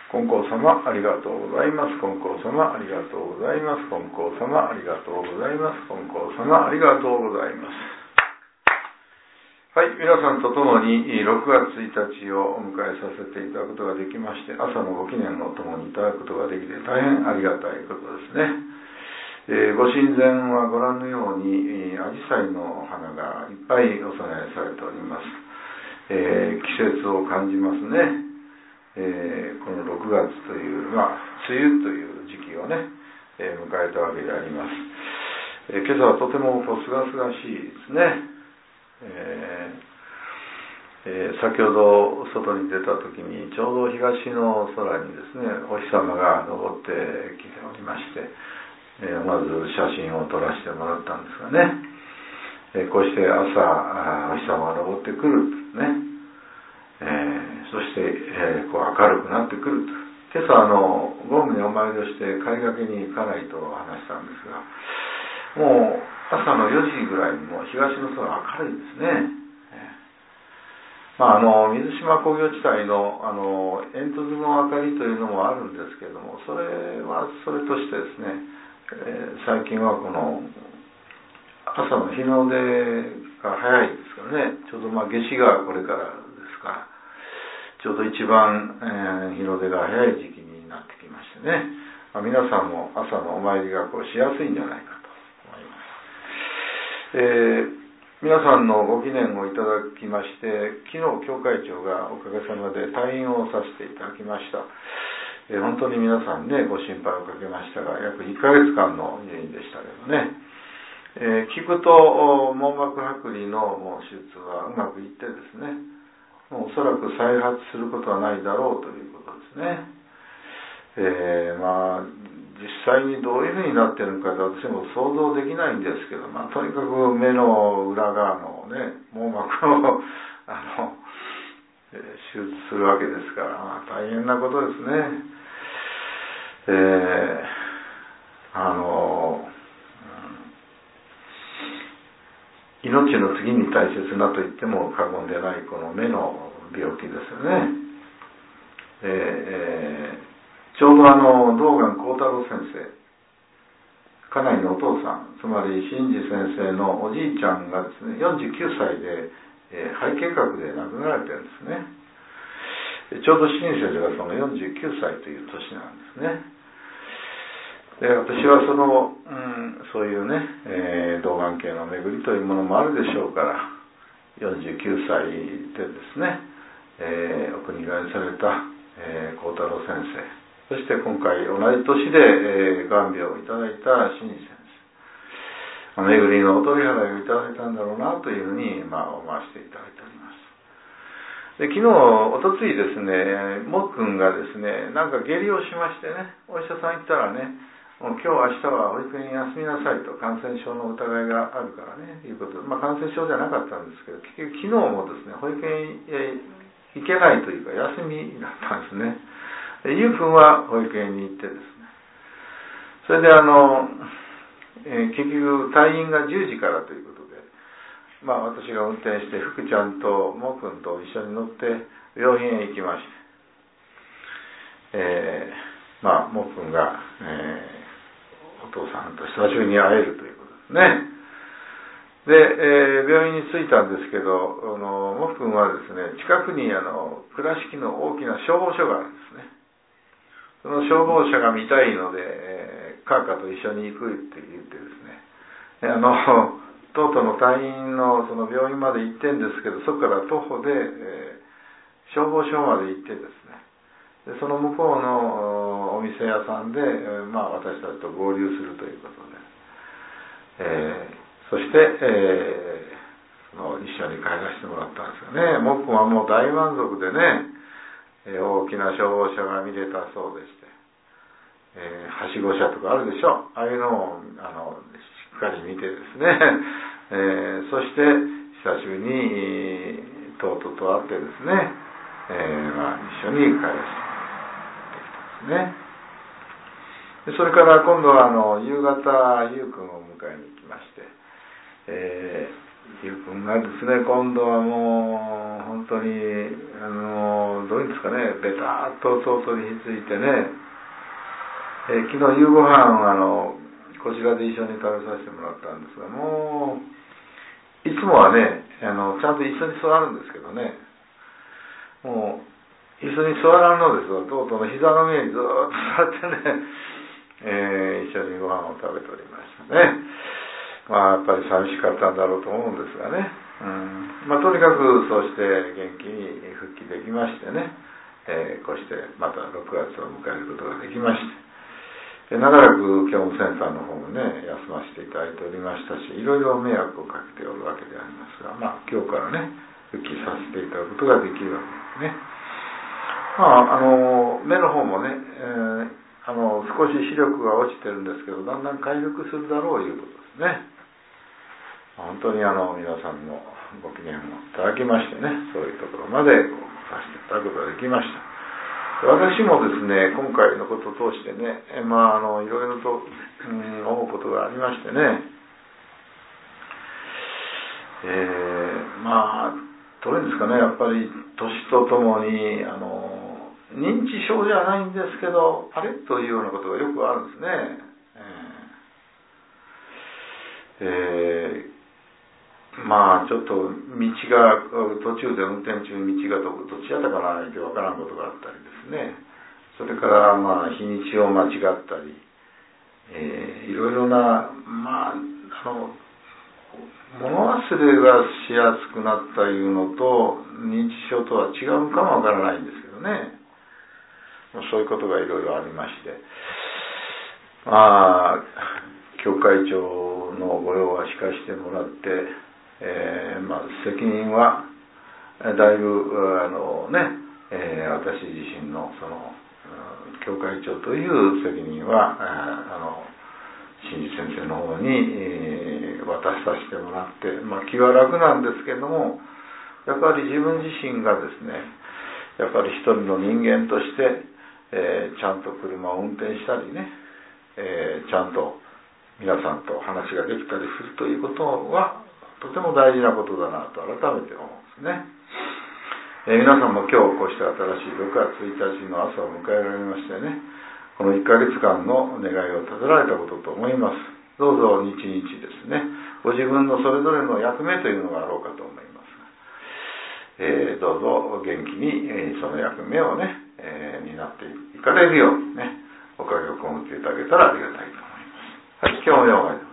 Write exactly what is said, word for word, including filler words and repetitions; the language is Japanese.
金光様ありがとうございます。金光様ありがとうございます。金光様ありがとうございます。金光様ありがとうございます。はい、皆さんと共にろくがつついたちをお迎えさせていただくことができまして、朝のご記念を共にいただくことができて大変ありがたいことですね。えー、ご神前はご覧のようにアジサイの花がいっぱいお供えされております。えー、季節を感じますね。えー、このろくがつという、まあ、梅雨という時期をね、えー、迎えたわけであります。えー、今朝はとてもこうすがすがしいですね。えーえー、先ほど外に出た時にちょうど東の空にですね、お日様が昇ってきておりまして、えー、まず写真を撮らせてもらったんですがね、えー、こうして朝お日様が昇ってくるね。えー、そして、えー、こう明るくなってくると。今朝あの豪雨にお参りをして帰りがけに家内と話したんですが、もう朝のよじぐらいにも東の空明るいですね。えー、まああの水島工業地帯のあの煙突の明かりというのもあるんですけれども、それはそれとしてですね、えー、最近はこの朝の日の出が早いですからね、ちょうどまあ夏至がこれからですから、ちょうど一番、えー、日の出が早い時期になってきましてね、まあ、皆さんも朝のお参りがこうしやすいんじゃないかと思います。えー、皆さんのご記念をいただきまして、昨日教会長がおかげさまで退院をさせていただきました。えー、本当に皆さんね、ご心配をかけましたが、約いっかげつかんの入院でしたけどね、えー、聞くと網膜剥離のもう手術はうまくいってですね、もうおそらく再発することはないだろうということですね。えー、まあ実際にどういうふうになっているのか私も想像できないんですけど、まあ、とにかく目の裏側のね網膜をあの、えー、手術するわけですから、まあ、大変なことですね。えー、あの命の次に大切なと言っても過言でないこの目の病気ですよね。えー、ちょうどあの道元幸太郎先生、家内のお父さん、つまり真治先生のおじいちゃんがですね、よんじゅうきゅうさいで、えー、肺結核で亡くなられてるんですね。ちょうど真治先生がそのよんじゅうきゅうさいという年なんですね。で私はその、うん、そういうね、えー、童顔系の巡りというものもあるでしょうから、よんじゅうきゅうさいでですね、えー、お国替えされた、えー、幸太郎先生、そして今回同じ年で、えー、眼病をいただいた真治先生、巡りのお取り払いをいただいたんだろうなというふうに、まあ、思わせていただいております。で昨日、おとついですね、もっくんがですね、なんか下痢をしましてね、お医者さん行ったらね、もう今日明日は保育園休みなさいと、感染症の疑いがあるからね、いうことで、まあ感染症じゃなかったんですけど、結局昨日もですね、保育園へ行けないというか休みだったんですね。で、ゆうくんは保育園に行ってですね、それであの、えー、結局退院がじゅうじからということで、まあ私が運転して福ちゃんともくんと一緒に乗って病院へ行きまして、えー、まあもくんが、えーお父さんと久しぶりに会えるということですね。で、えー、病院に着いたんですけど、あのもふくんはですね、近くにあの倉敷の大きな消防署があるんですね。その消防車が見たいので、えー、カーカと一緒に行くって言ってですね、あのとうとうの隊員のその病院まで行ってんですけど、そこから徒歩で、えー、消防署まで行ってですね、でその向こうのお店屋さんで、まあ、私たちと合流するということで、えー、そして、えー、その一緒に帰らせてもらったんですよね。もっくんはもう大満足でね、えー、大きな消防車が見れたそうでして、えー、はしご車とかあるでしょ、ああいうのをあのしっかり見てですね、えー、そして久しぶりにとうとうと会ってですね、えーまあ、一緒に帰らせてね、でそれから今度はあの夕方ゆうくんを迎えに行きまして、えゆうくんがですね、今度はもう本当にあのどういうんですかね、ベターっと弟にひっついてね、えー、昨日夕ご飯あのこちらで一緒に食べさせてもらったんですが、もういつもはね、あのちゃんと椅子に座るんですけどね、もう椅子に座らんのですが、とうとうの膝の上にずーっと座ってね、えー、一緒にご飯を食べておりましたね。まあやっぱり寂しかったんだろうと思うんですがね、うん、まあとにかくそうして元気に復帰できましてね、えー、こうしてまたろくがつを迎えることができまして、長らく教務センターの方もね休ませていただいておりましたし、いろいろ迷惑をかけておるわけでありますが、まあ今日からね復帰させていただくことができるわけですね。まあ、あの目の方もね、えー、あの少し視力が落ちてるんですけど、だんだん回復するだろういうことですね。本当にあの皆さんのご機嫌をいただきましてね、そういうところまでさせていただくことができました。私もですね、今回のことを通してね、まああのいろいろと、うん、思うことがありましてね、えー、まあどういうんですかね、やっぱり年とともにあの認知症じゃないんですけど、あれというようなことがよくあるんですね。えー、まあちょっと道が途中で運転中に道がどっちやったかなってわからんことがあったりですね。それからまあ日にちを間違ったり、えー、いろいろなまああの物忘れがしやすくなったいうのと認知症とは違うかもわからないんですけどね。そういうことがいろいろありまして、まあ教会長の御用は聞かせてもらって、えー、まあ責任はだいぶあのね、えー、私自身のその教会長という責任はあの新次先生の方に、えー、渡させてもらって、まあ気は楽なんですけども、やっぱり自分自身がですね、やっぱり一人の人間としてえー、ちゃんと車を運転したりね、えー、ちゃんと皆さんと話ができたりするということはとても大事なことだなと改めて思うんですね。えー、皆さんも今日こうして新しいろくがつついたちの朝を迎えられましてね、このいっかげつかんの願いを立てられたことと思います。どうぞ日々ですね、ご自分のそれぞれの役目というのがあろうかと思いますが、えー、どうぞ元気に、えー、その役目をねえー、になっていかれるようにね、おかげを被っていただけたらありがたいと思います。はい、今日もよう